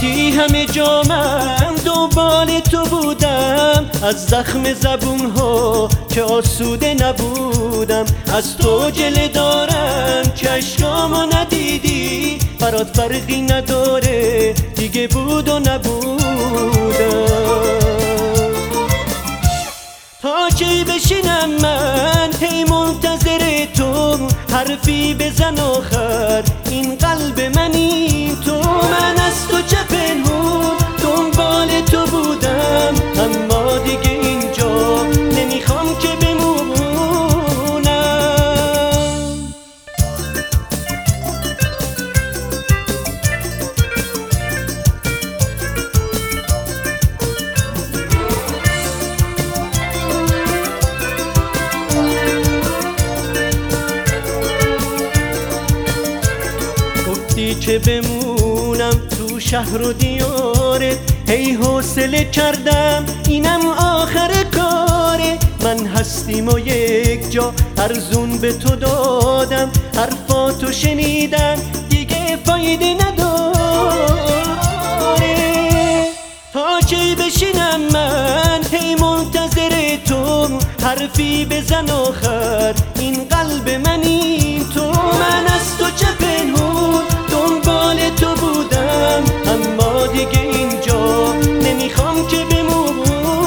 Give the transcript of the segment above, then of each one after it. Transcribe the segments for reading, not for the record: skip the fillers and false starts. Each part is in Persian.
وقتی همه جا من دنبال تو بودم، از زخم زبون ها که آسوده نبودم، از تو جله دارم که اشکامو ندیدی، برات فرقی نداره دیگه بود و نبودم. تا کی بشینم من هی منتظر تو، حرفی بزن آخر این قلب منی تو. من از تو چه پنهون دنبال تو بودم، اما دیگه اینجا نمیخوام که بمونم. گفتی که بمونم تو شهر و دیارت، هی حوصله کردم اینم آخر کاره. من هستیم و یک جا ارزون به تو دادم، حرفاتو شنیدم دیگه فایده نداره. تا کی بشینم من هی منتظر تو، حرفی بزن آخر این قلب منی تو. من از تو چه پنهون دنبال تو بودم، اما دیگه اینجا نمیخوام که بمونم.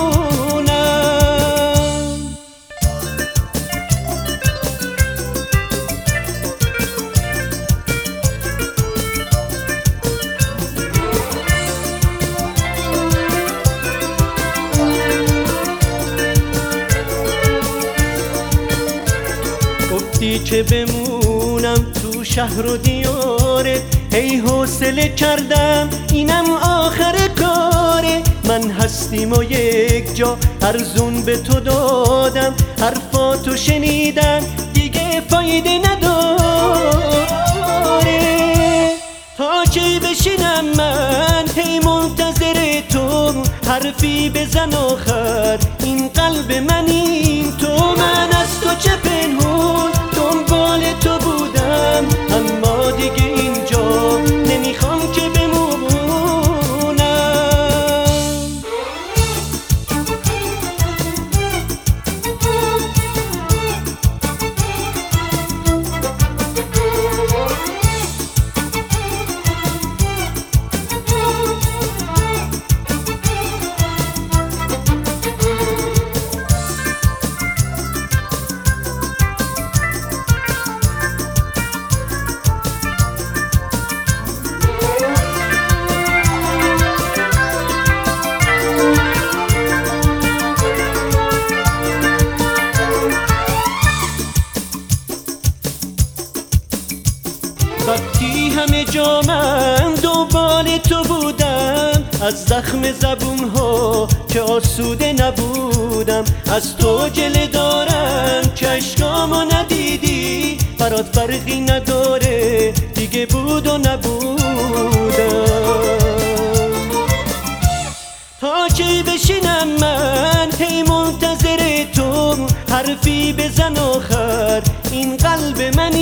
گفتی که بمونم تو شهر و دیارت، هی حوصله کردم اینم آخر کاره. من هستیم و یک جا ارزون به تو دادم، حرفاتو شنیدم دیگه فایده نداره. تا کی بشینم من هی منتظر تو، حرفی بزن آخر این قلب منی تو. من از تو چه پنهون دنبال تو بودم، اما دیگه اینجا نمیخوام که بمونم. وقتی همه جا من دنبال تو بودم، از زخم زبون ها که آسوده نبودم، از تو جله دارم که اشکامو ندیدی، برات فرقی نداره دیگه بود و نبودم. تا کی بشینم من هی منتظر تو، حرفی بزن آخر این قلب من